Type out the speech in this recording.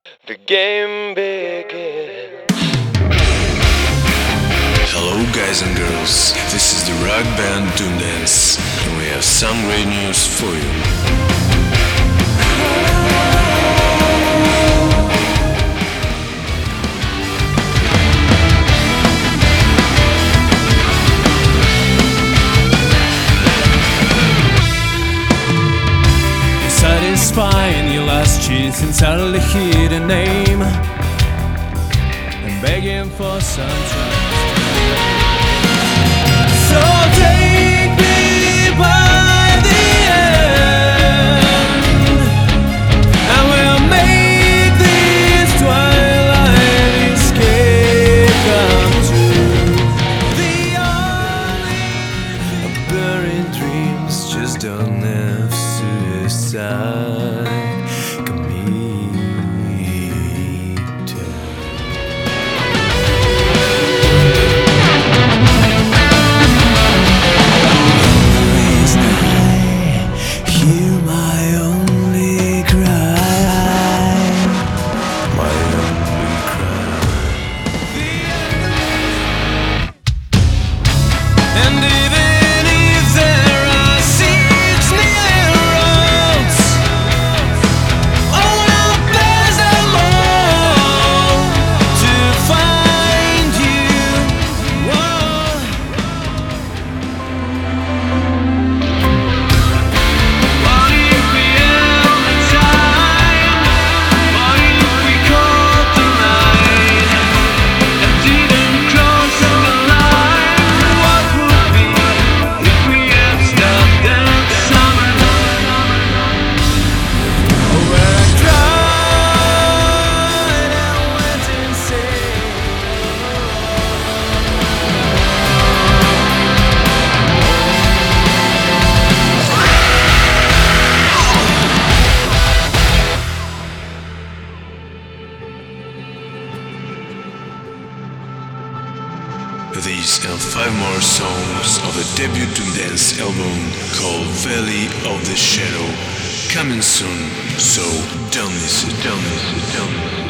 The game begins. Hello guys and girls, this is the rock band Doom Dance, and we have some great news for you. Satisfying your last cheese and suddenly hear a name and begging for sunshine. So take me by the end, and we'll make this twilight escape come true. The only buried dreams just don't have suicide committed. Always I hear my only cry, my only cry. And even if there are six million roads, oh, I'll pass them all to find you. Whoa. What if we have the time? What if we caught the night and didn't cross the line? What would be if we had stopped that summer? Oh, where I cried and went insane. These and 5 more songs of the debut Doom Dance album called Valley of the Shadow coming soon, so don't miss it, don't miss it, don't miss it.